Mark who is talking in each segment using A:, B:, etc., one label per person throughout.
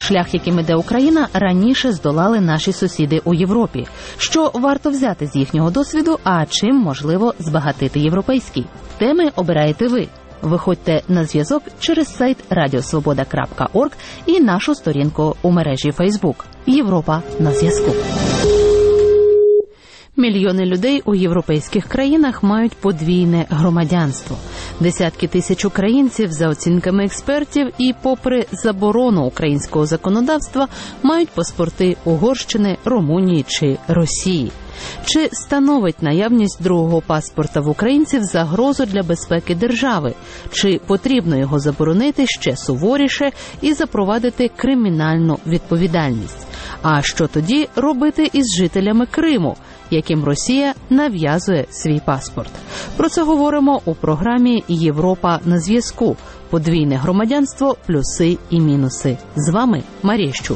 A: Шлях, яким іде Україна, раніше здолали наші сусіди у Європі. Що варто взяти з їхнього досвіду, а чим можливо збагатити європейський? Теми обираєте ви. Виходьте на зв'язок через сайт radiosvoboda.org і нашу сторінку у мережі Facebook «Європа на зв'язку». Мільйони людей у європейських країнах мають подвійне громадянство. Десятки тисяч українців, за оцінками експертів, і попри заборону українського законодавства, мають паспорти Угорщини, Румунії чи Росії. Чи становить наявність другого паспорта в українців загрозу для безпеки держави? Чи потрібно його заборонити ще суворіше і запровадити кримінальну відповідальність? А що тоді робити із жителями Криму, яким Росія нав'язує свій паспорт? Про це говоримо у програмі «Європа на зв'язку». Подвійне громадянство, плюси і мінуси. З вами Марія Щур.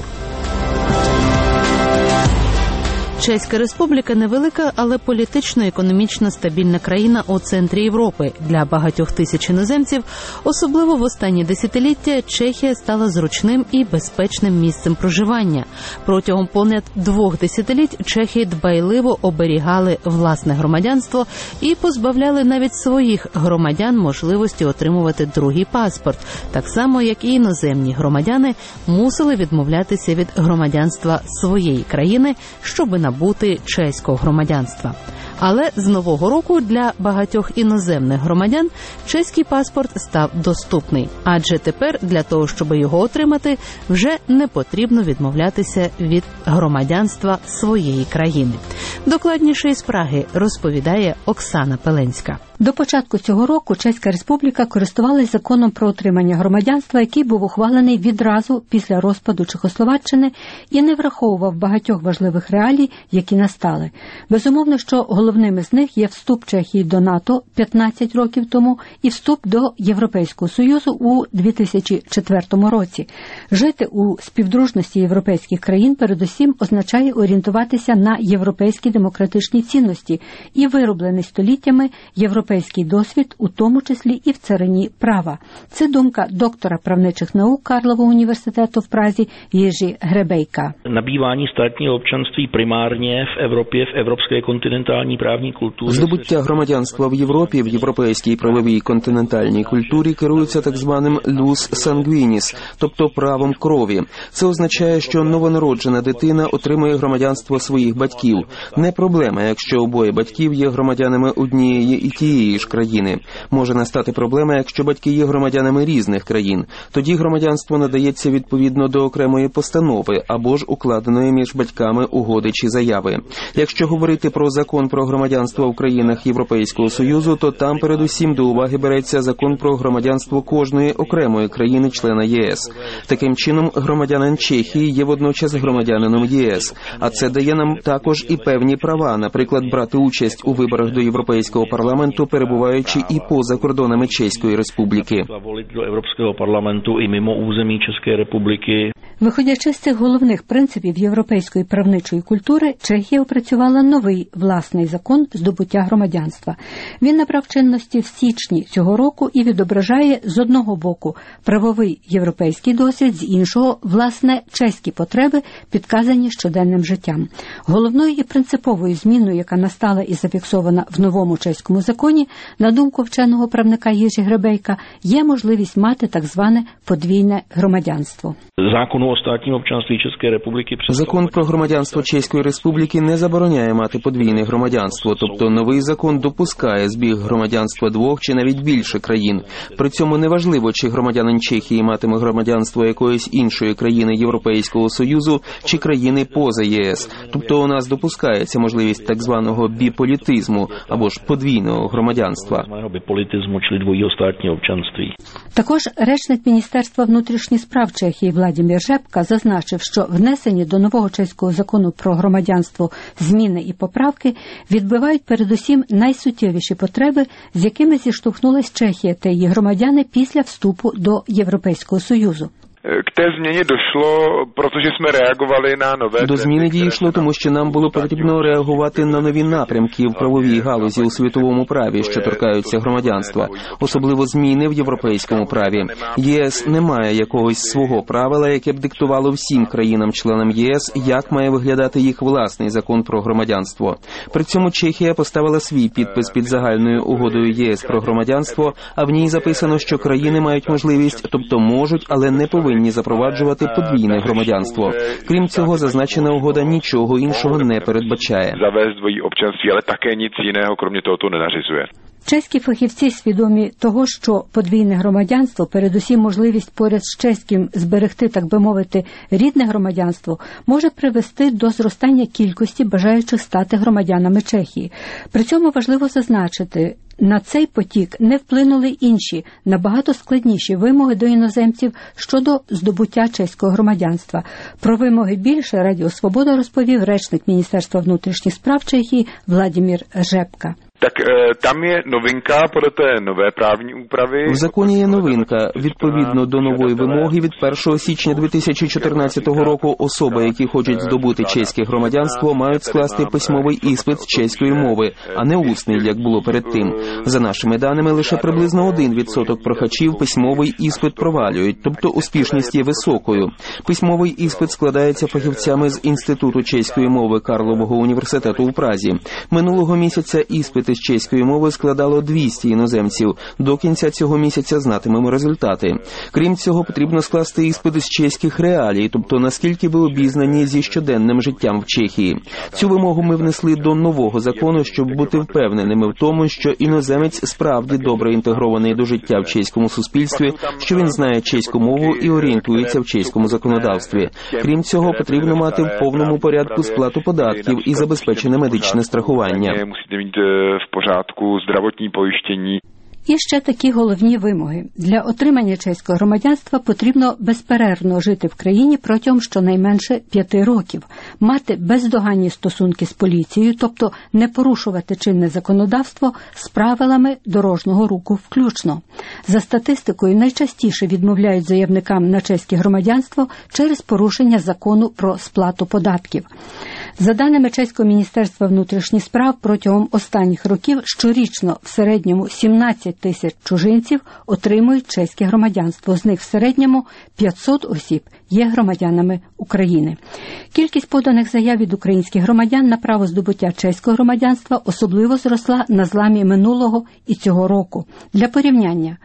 A: Чеська Республіка – невелика, але політично-економічно стабільна країна у центрі Європи. Для багатьох тисяч іноземців, особливо в останні десятиліття, Чехія стала зручним і безпечним місцем проживання. Протягом понад 2 десятиліть чехи дбайливо оберігали власне громадянство і позбавляли навіть своїх громадян можливості отримувати другий паспорт, так само, як і іноземні громадяни мусили відмовлятися від громадянства своєї країни, щоби набути чеського громадянства. Але з нового року для багатьох іноземних громадян чеський паспорт став доступний. Адже тепер для того, щоб його отримати, вже не потрібно відмовлятися від громадянства своєї країни. Докладніше із Праги розповідає Оксана Пеленська.
B: До початку цього року Чеська Республіка користувалась законом про отримання громадянства, який був ухвалений відразу після розпаду Чехословаччини і не враховував багатьох важливих реалій, які настали. Безумовно, що головними з них є вступ Чехії до НАТО 15 років тому і вступ до Європейського Союзу у 2004 році. Жити у співдружності європейських країн передусім означає орієнтуватися на європейські демократичні цінності і вироблений століттями європейський досвід, у тому числі і в царині права. Це думка доктора правничих наук Карлового університету в Празі Єжі Гребейка.
C: Набývání státního občanství primárně v Evropě, v evropské kontinentální právní kultuře.
D: Здобуття громадянства в Європі, в європейській правовій континентальній культурі керується так званим «lus sanguinis», тобто правом крові. Це означає, що новонароджена дитина отримує громадянство своїх батьків. Не проблема, якщо обоє батьків є громадянами однієї і тієї ж країни. Може настати проблема, якщо батьки є громадянами різних країн. Тоді громадянство надається відповідно до окремої постанови або ж укладеної між батьками угоди чи заяви. Якщо говорити про закон про громадянство в країнах Європейського Союзу, то там передусім до уваги береться закон про громадянство кожної окремої країни-члена ЄС. Таким чином, громадянин Чехії є водночас громадянином ЄС, а це дає нам також і певні права, наприклад, брати участь у виборах до Європейського парламенту, перебуваючи і поза кордонами Чеської Республіки.
B: Виходячи з цих головних принципів європейської правничої культури, Чехія опрацювала новий власний закон здобуття громадянства. Він набрав чинності в січні цього року і відображає з одного боку правовий європейський досвід, з іншого власне чеські потреби, підказані щоденним життям. Головною і принциповою зміною, яка настала і зафіксована в новому чеському законі, на думку вченого правника Єжі Гребейка, є можливість мати так зване подвійне громадянство.
D: Закон про громадянство Чеської Республіки не забороняє мати подвійне громадянство, тобто новий закон допускає збіг громадянства 2 чи навіть більше країн. При цьому неважливо, чи громадянин Чехії матиме громадянство якоїсь іншої країни Європейського Союзу чи країни поза ЄС. Тобто у нас допускається можливість так званого біполітизму або ж подвійного громадянства.
B: Також речник Міністерства внутрішніх справ Чехії Владимир Жепка зазначив, що внесені до нового чеського закону про громадянство зміни і поправки відбивають передусім найсуттєвіші потреби, з якими зіштовхнулась Чехія та її громадяни після вступу до Європейського Союзу.
D: До зміни дійшло, тому що нам було потрібно реагувати на нові напрямки в правовій галузі у світовому праві, що торкаються громадянства, особливо зміни в європейському праві. ЄС не має якогось свого правила, яке б диктувало всім країнам-членам ЄС, як має виглядати їх власний закон про громадянство. При цьому Чехія поставила свій підпис під загальною угодою ЄС про громадянство, а в ній записано, що країни мають можливість, тобто можуть, але не повинні запроваджувати подвійне громадянство. Крім цього, зазначена угода нічого іншого не передбачає.
B: Чеські фахівці свідомі того, що подвійне громадянство, передусім можливість поряд з чеським зберегти, так би мовити, рідне громадянство, може привести до зростання кількості бажаючих стати громадянами Чехії. При цьому важливо зазначити, на цей потік не вплинули інші, набагато складніші вимоги до іноземців щодо здобуття чеського громадянства. Про вимоги більше Радіо Свобода розповів речник Міністерства внутрішніх справ Чехії Владимир Řepka.
E: Так там є новинка проти нової правні управи.
D: В законі є новинка. Відповідно до нової вимоги від 1 січня 2014 року особи, які хочуть здобути чеське громадянство, мають скласти письмовий іспит з чеської мови, а не усний, як було перед тим. За нашими даними, лише приблизно 1% прохачів письмовий іспит провалюють, тобто успішність є високою. Письмовий іспит складається фахівцями з Інституту чеської мови Карлового університету у Празі. Минулого місяця іспити з чеської мови складало 200 іноземців. До кінця цього місяця знатимемо результати. Крім цього, потрібно скласти іспити з чеських реалій, тобто наскільки ви обізнані зі щоденним життям в Чехії. Цю вимогу ми внесли до нового закону, щоб бути впевненими в тому, що іноземець справді добре інтегрований до життя в чеському суспільстві, що він знає чеську мову і орієнтується в чеському законодавстві. Крім цього, потрібно мати в повному порядку сплату податків і забезпечене медичне страхування.
E: В порядку здравотні поїщені.
B: І ще такі головні вимоги. Для отримання чеського громадянства потрібно безперервно жити в країні протягом щонайменше 5 років, мати бездоганні стосунки з поліцією, тобто не порушувати чинне законодавство з правилами дорожнього руху включно. За статистикою, найчастіше відмовляють заявникам на чеське громадянство через порушення закону про сплату податків. За даними Чеського Міністерства внутрішніх справ, протягом останніх років щорічно в середньому 17 тисяч чужинців отримують чеське громадянство. З них в середньому 500 осіб є громадянами України. Кількість поданих заяв від українських громадян на право здобуття чеського громадянства особливо зросла на зламі минулого і цього року. Для порівняння,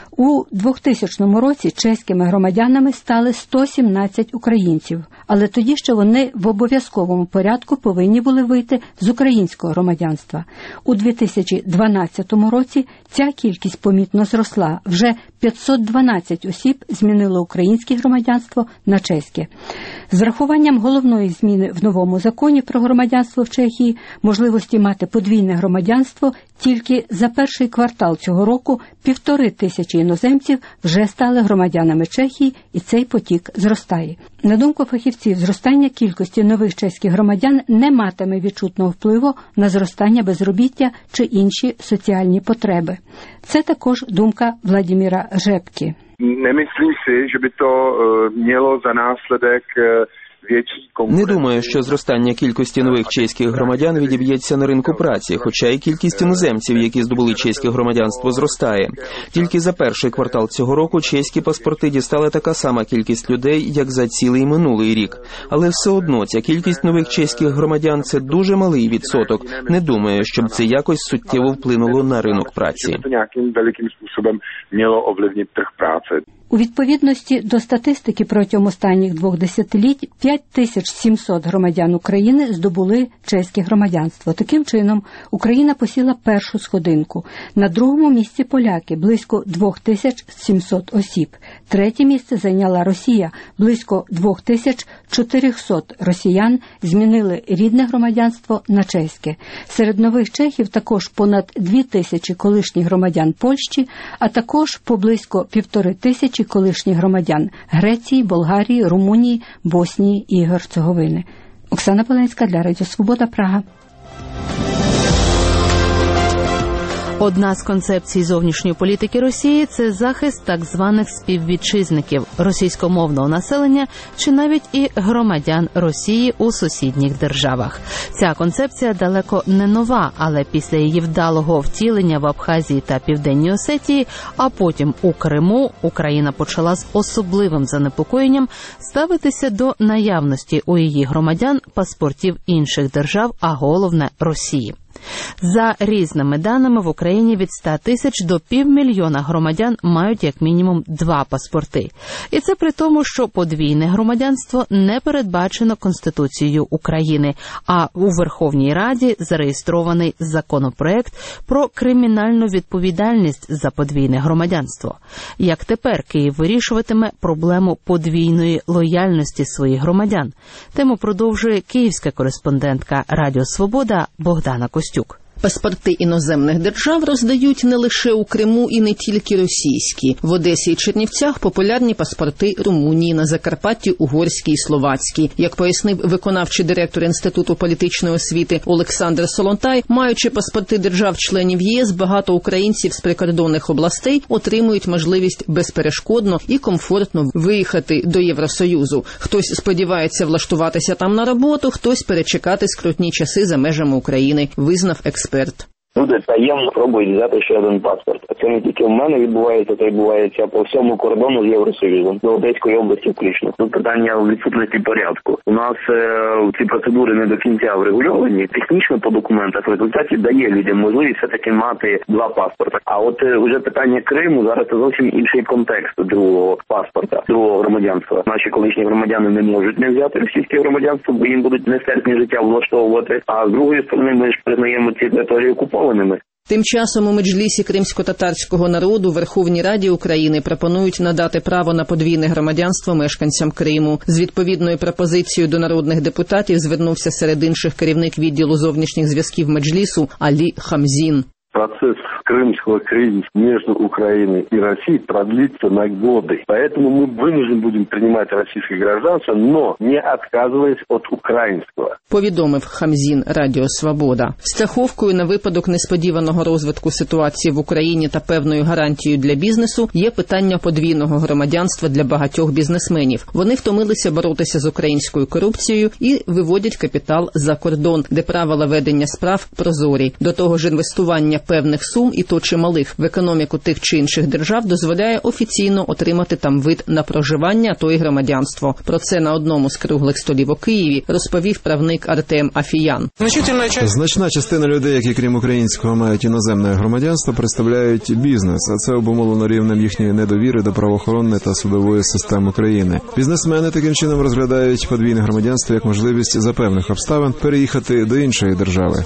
B: у 2000 році чеськими громадянами стали 117 українців, але тоді ще вони в обов'язковому порядку повинні були вийти з українського громадянства. У 2012 році ця кількість помітно зросла. Вже 512 осіб змінило українське громадянство на чеське. З рахуванням головної зміни в новому законі про громадянство в Чехії, можливості мати подвійне громадянство, тільки за перший квартал цього року 1500 іноземців вже стали громадянами Чехії, і цей потік зростає. На думку фахівців, зростання кількості нових чеських громадян не матиме відчутного впливу на зростання безробіття чи інші соціальні потреби. Це також думка Владимира Řepky.
E: Nemyslím si, že by to mělo za následek
D: Не думаю, що зростання кількості нових чеських громадян відіб'ється на ринку праці, хоча і кількість іноземців, які здобули чеське громадянство, зростає. Тільки за перший квартал цього року чеські паспорти дістали така сама кількість людей, як за цілий минулий рік. Але все одно ця кількість нових чеських громадян – це дуже малий відсоток. Не думаю, щоб це якось суттєво вплинуло на ринок праці.
B: У відповідності до статистики протягом останніх 2 десятиліть 5700 громадян України здобули чеське громадянство. Таким чином, Україна посіла першу сходинку. На другому місці поляки – близько 2700 осіб. Третє місце зайняла Росія. Близько 2400 росіян змінили рідне громадянство на чеське. Серед нових чехів також понад 2000 колишніх громадян Польщі, а також поблизько 1500 колишніх громадян Греції, Болгарії, Румунії, Боснії і Герцеговини. Оксана Поленська для Радіо Свобода, Прага.
A: Одна з концепцій зовнішньої політики Росії – це захист так званих співвітчизників, російськомовного населення чи навіть і громадян Росії у сусідніх державах. Ця концепція далеко не нова, але після її вдалого втілення в Абхазії та Південній Осетії, а потім у Криму, Україна почала з особливим занепокоєнням ставитися до наявності у її громадян паспортів інших держав, а головне – Росії. За різними даними, в Україні від 100 тисяч до 500 000 громадян мають як мінімум 2 паспорти. І це при тому, що подвійне громадянство не передбачено Конституцією України, а у Верховній Раді зареєстрований законопроект про кримінальну відповідальність за подвійне громадянство. Як тепер Київ вирішуватиме проблему подвійної лояльності своїх громадян? Тему продовжує київська кореспондентка Радіо Свобода Богдана Костюк.
F: Паспорти іноземних держав роздають не лише у Криму і не тільки російські. В Одесі і Чернівцях популярні паспорти Румунії, на Закарпатті – угорські і словацькі. Як пояснив виконавчий директор Інституту політичної освіти Олександр Солонтай, маючи паспорти держав-членів ЄС, багато українців з прикордонних областей отримують можливість безперешкодно і комфортно виїхати до Євросоюзу. Хтось сподівається влаштуватися там на роботу, хтось перечекати скрутні часи за межами України, визнав експерт.
G: Люди таємно пробують взяти ще один паспорт. А це не тільки в мене відбувається, це відбувається по всьому кордону з Євросоюзом, до Одеської області включно. Тут питання відсутності порядку. У нас ці процедури не до кінця врегульовані. Технічно по документах в результаті дає людям можливість все-таки мати 2 паспорти. А от уже питання Криму зараз це зовсім інший контекст другого паспорта, другого громадянства. Наші колишні громадяни не можуть не взяти російське громадянство, бо їм будуть нестерпні життя влаштовувати. А з другої сторони ми ж признаємо ці території окупованими.
F: Тим часом у Меджлісі кримсько-татарського народу Верховній Раді України пропонують надати право на подвійне громадянство мешканцям Криму. З відповідною пропозицією до народних депутатів звернувся серед інших керівник відділу зовнішніх зв'язків Меджлісу Алі Хамзін.
H: Процесс крымского кризиса между Украиной и Россией продлится на годы. Поэтому мы вынуждены будем принимать российское гражданство, но не отказываясь от украинского.
F: Повідомив Хамзін Радіо Свобода. Страховкою на випадок несподіваного розвитку ситуації в Україні та певною гарантією для бізнесу є питання подвійного громадянства для багатьох бізнесменів. Вони втомилися боротися з українською корупцією і виводять капітал за кордон, де правила ведення справ прозорі. До того ж, інвестування певних сум, і то чималих, в економіку тих чи інших держав дозволяє офіційно отримати там вид на проживання, а то й громадянство. Про це на одному з круглих столів у Києві розповів правник Артем Афіян.
I: Значна частина людей, які крім українського мають іноземне громадянство, представляють бізнес, а це обумовлено рівнем їхньої недовіри до правоохоронної та судової систем України. Бізнесмени таким чином розглядають подвійне громадянство як можливість за певних обставин переїхати до іншої держави.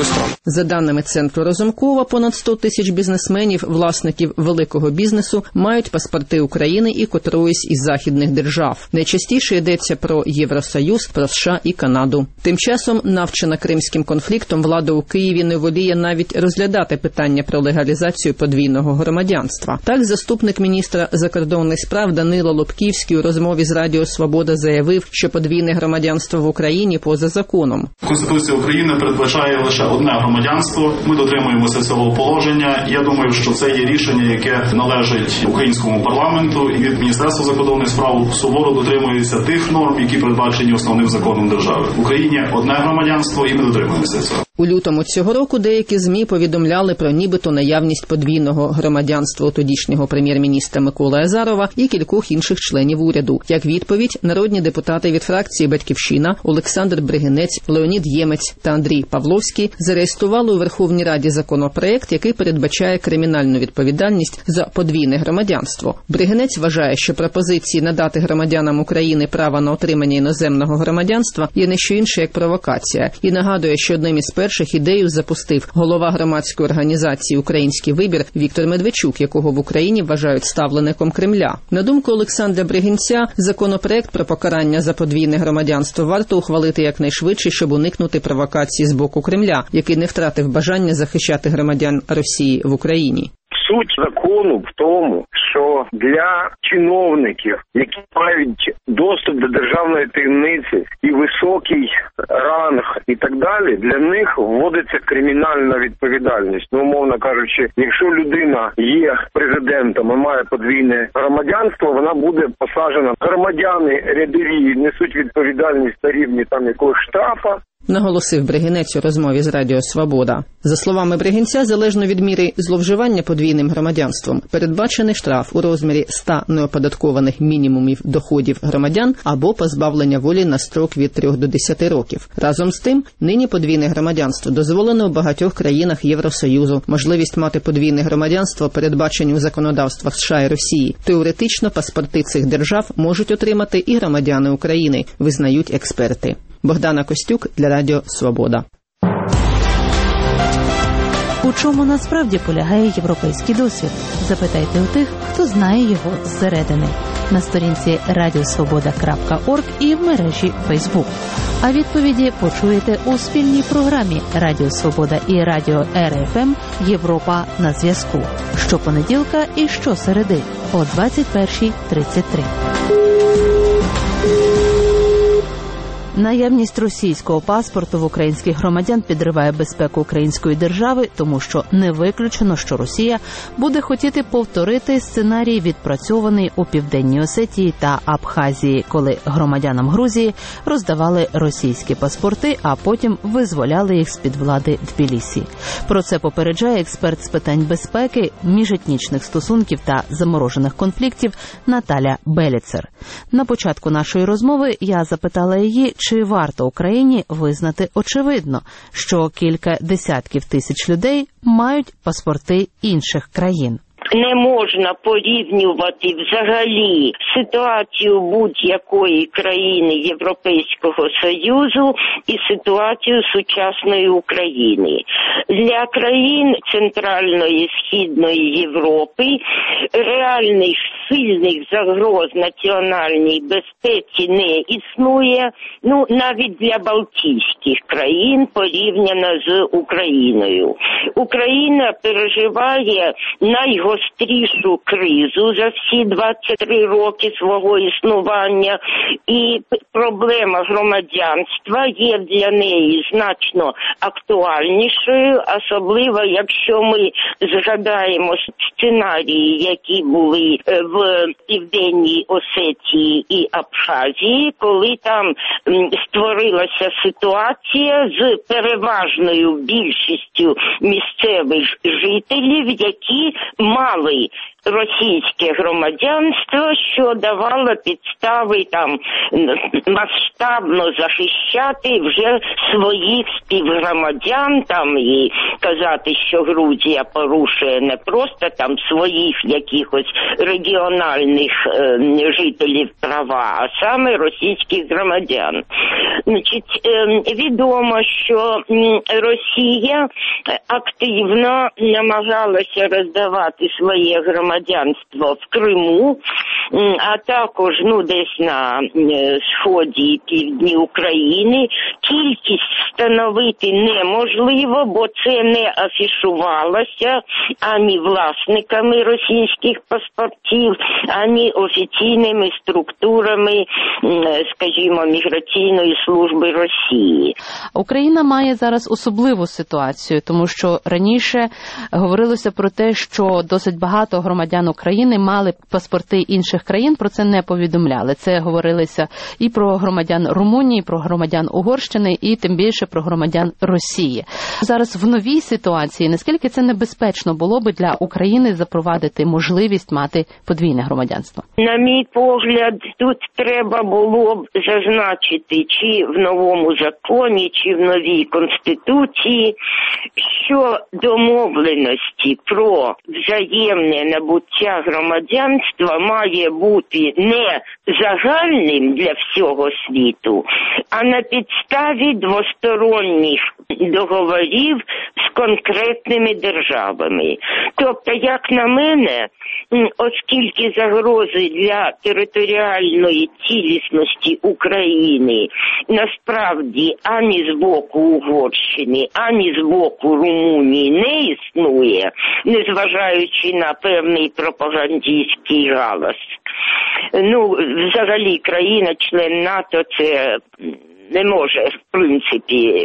F: За даними Центру Розумкова, понад 100 тисяч бізнесменів, власників великого бізнесу, мають паспорти України і котроїсь із західних держав. Найчастіше йдеться про Євросоюз, про США і Канаду. Тим часом, навчена кримським конфліктом, влада у Києві не воліє навіть розглядати питання про легалізацію подвійного громадянства. Так, заступник міністра закордонних справ Данило Лобківський у розмові з Радіо Свобода заявив, що подвійне громадянство в Україні поза законом.
J: Конституція України передбачає лише одне громадянство. Ми дотримуємося цього положення. Я думаю, що це є рішення, яке належить українському парламенту, і від Міністерства закордонних справ суворо дотримується тих норм, які передбачені основним законом держави. В Україні одне громадянство, і ми дотримуємося цього.
F: У лютому цього року деякі ЗМІ повідомляли про нібито наявність подвійного громадянства у тодішнього прем'єр-міністра Миколи Азарова і кількох інших членів уряду. Як відповідь, народні депутати від фракції «Батьківщина» Олександр Бригинець, Леонід Ємець та Андрій Павловський зареєстрували у Верховній Раді законопроект, який передбачає кримінальну відповідальність за подвійне громадянство. Бригинець вважає, що пропозиції надати громадянам України право на отримання іноземного громадянства є не що інше, як провокація, і нагадує, що одним із перших ідею запустив голова громадської організації «Український вибір» Віктор Медведчук, якого в Україні вважають ставлеником Кремля. На думку Олександра Бригинця, законопроект про покарання за подвійне громадянство варто ухвалити якнайшвидше, щоб уникнути провокації з боку Кремля, який не втратив бажання захищати громадян Росії в Україні.
G: Суть закону в тому, що для чиновників, які мають доступ до державної таємниці і високий
K: ранг і так далі, для них вводиться кримінальна відповідальність. Ну, умовно кажучи, якщо людина є президентом і має подвійне громадянство, вона буде посаджена. Громадяни рядові несуть відповідальність на рівні там якогось штрафа.
F: Наголосив Бригинець у розмові з Радіо Свобода. За словами Бригинця, залежно від міри зловживання подвійним громадянством, передбачений штраф у розмірі 100 неоподаткованих мінімумів доходів громадян або позбавлення волі на строк від 3 до 10 років. Разом з тим, нині подвійне громадянство дозволено у багатьох країнах Євросоюзу. Можливість мати подвійне громадянство передбачені у законодавствах США і Росії. Теоретично паспорти цих держав можуть отримати і громадяни України, визнають експерти. Богдана Костюк для Радіо Свобода.
A: У чому насправді полягає європейський досвід? Запитайте у тих, хто знає його зсередини. На сторінці radiosvoboda.org і в мережі Facebook. А відповіді почуєте у спільній програмі Радіо Свобода і Радіо РФМ «Європа на зв'язку». Щопонеділка і щосереди о 21:33. Наявність російського паспорту в українських громадян підриває безпеку української держави, тому що не виключено, що Росія буде хотіти повторити сценарій, відпрацьований у Південній Осетії та Абхазії, коли громадянам Грузії роздавали російські паспорти, а потім визволяли їх з-під влади Тбілісі. Про це попереджає експерт з питань безпеки, міжетнічних стосунків та заморожених конфліктів Наталя Беліцер. На початку нашої розмови я запитала її, чи варто Україні визнати очевидно, що кілька десятків тисяч людей мають паспорти інших країн.
L: Не можна порівнювати взагалі ситуацію будь-якої країни Європейського Союзу і ситуацію сучасної України. Для країн Центральної, Східної Європи реальних сильних загроз національній безпеці не існує, навіть для Балтійських країн порівняно з Україною. Україна переживає найгострішу кризу за всі 23 роки свого існування, і проблема громадянства є для неї значно актуальнішою, особливо якщо ми згадаємо сценарії, які були в Південній Осетії і Абхазії, коли там створилася ситуація з переважною більшістю місцевих жителів, які мали російське громадянство, що давало підстави там масштабно захищати вже своїх співгромадян там і казати, що Грузія порушує не просто там своїх якихось регіональних жителів права, а саме російських громадян. Значить, відомо, що Росія активно намагалася роздавати своє громадянство в Криму, а також десь на сході і півдні України. Кількість встановити неможливо, бо це не афішувалося ані власниками російських паспортів, ані офіційними структурами, скажімо, міграційної служби Росії.
A: Україна має зараз особливу ситуацію, тому що раніше говорилося про те, що досить багато громадян України мали паспорти інших країн, про це не повідомляли. Це говорилося і про громадян Румунії, і про громадян Угорщини, і тим більше про громадян Росії. Зараз в новій ситуації, наскільки це небезпечно було би для України запровадити можливість мати подвійне громадянство?
L: На мій погляд, тут треба було б зазначити, чи в новому законі, чи в новій Конституції, що домовленості про взаємне набуття громадянства має бути не загальним для всього світу, а на підставі двосторонніх договорів з конкретними державами. Тобто, як на мене, оскільки загрози для територіальної цілісності України насправді ані з боку Угорщини, ані з боку Румунії не існує, незважаючи на певний пропагандистський галас. Взагалі, країна-член НАТО – це не може, в принципі,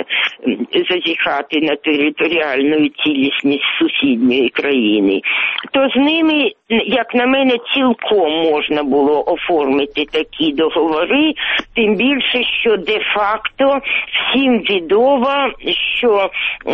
L: зазіхати на територіальну цілісність сусідньої країни, то з ними, як на мене, цілком можна було оформити такі договори, тим більше, що де-факто всім відомо, що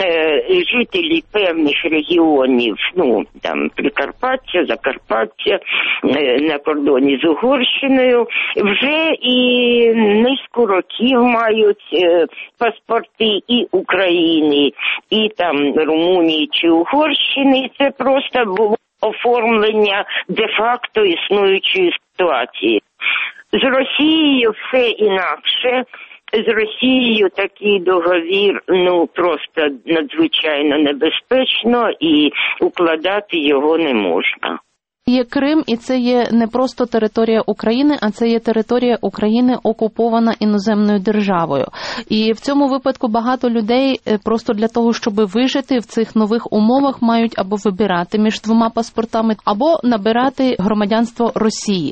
L: жителі певних регіонів, там Прикарпаття, Закарпаття, на кордоні з Угорщиною, вже і низку років мають паспорти і України, і там Румунії чи Угорщини. Це просто було оформлення де-факто існуючої ситуації. З Росією все інакше. З Росією такий договір, просто надзвичайно небезпечно, і укладати його не можна.
A: Є Крим, і це є не просто територія України, а це є територія України, окупована іноземною державою. І в цьому випадку багато людей просто для того, щоб вижити в цих нових умовах, мають або вибирати між двома паспортами, або набирати громадянство Росії.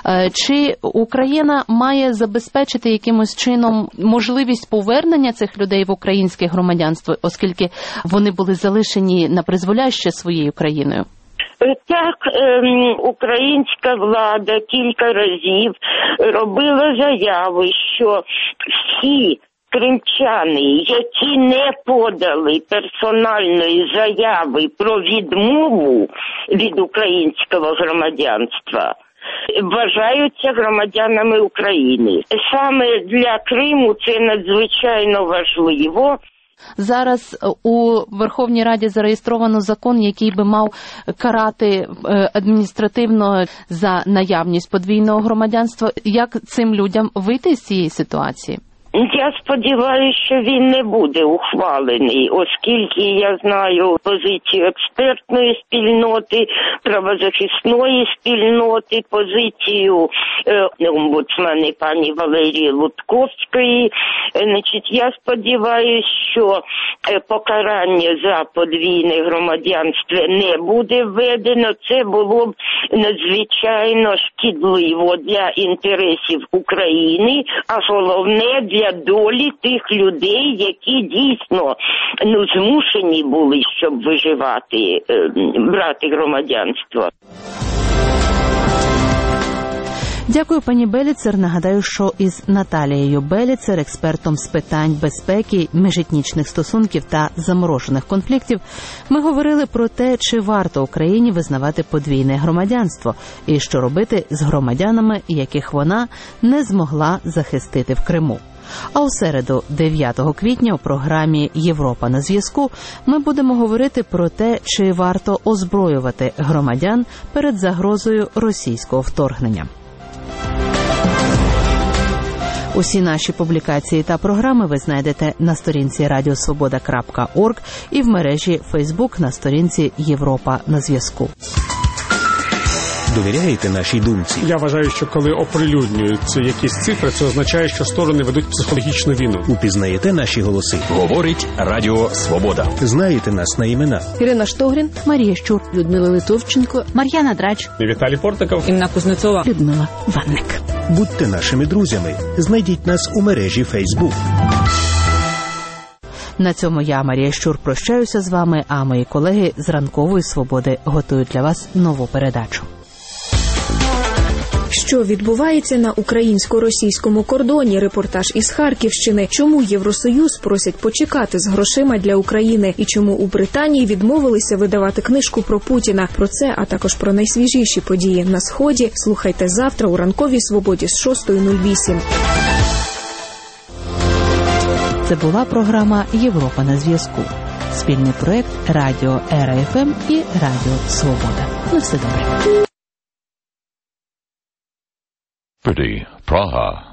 A: Чи Україна має забезпечити якимось чином можливість повернення цих людей в українське громадянство, оскільки вони були залишені на призволяще своєю країною?
L: Так, українська влада кілька разів робила заяви, що всі кримчани, які не подали персональної заяви про відмову від українського громадянства, вважаються громадянами України. Саме для Криму це надзвичайно важливо.
A: Зараз у Верховній Раді зареєстровано закон, який би мав карати адміністративно за наявність подвійного громадянства. Як цим людям вийти з цієї ситуації?
L: Я сподіваюся, що він не буде ухвалений, оскільки я знаю позицію експертної спільноти, правозахисної спільноти, позицію омбудсмена пані Валерії Лутковської. Я сподіваюся, що покарання за подвійне громадянство не буде введено. Це було б надзвичайно шкідливо для інтересів України, а головне для долі тих людей, які дійсно змушені були, щоб виживати, брати громадянство.
A: Дякую, пані Беліцер. Нагадаю, що із Наталією Беліцер, експертом з питань безпеки, міжетнічних стосунків та заморожених конфліктів, ми говорили про те, чи варто Україні визнавати подвійне громадянство і що робити з громадянами, яких вона не змогла захистити в Криму. А у середу, 9 квітня, у програмі «Європа на зв'язку» ми будемо говорити про те, чи варто озброювати громадян перед загрозою російського вторгнення. Усі наші публікації та програми ви знайдете на сторінці radiosvoboda.org і в мережі Facebook на сторінці «Європа на зв'язку».
M: Довіряєте нашій думці?
N: Я вважаю, що коли оприлюднюються якісь цифри, це означає, що сторони ведуть психологічну війну.
M: Упізнаєте наші голоси? Говорить Радіо Свобода. Знаєте нас на імена?
A: Ірина Штогрін, Марія Щур, Людмила Литовченко, Мар'яна Драч,
N: Віталій Портиков,
A: Інна Кузнецова, Людмила Ванник.
M: Будьте нашими друзями. Знайдіть нас у мережі Facebook.
A: На цьому я, Марія Щур, прощаюся з вами, а мої колеги з Ранкової Свободи готують для вас нову передачу.
O: Що відбувається на українсько-російському кордоні? Репортаж із Харківщини. Чому Євросоюз просять почекати з грошима для України? І чому у Британії відмовилися видавати книжку про Путіна? Про це, а також про найсвіжіші події на Сході слухайте завтра у Ранковій Свободі з 6:08.
A: Це була програма «Європа на зв'язку». Спільний проект Радіо РФМ і Радіо Свобода. На все добре.
P: Praha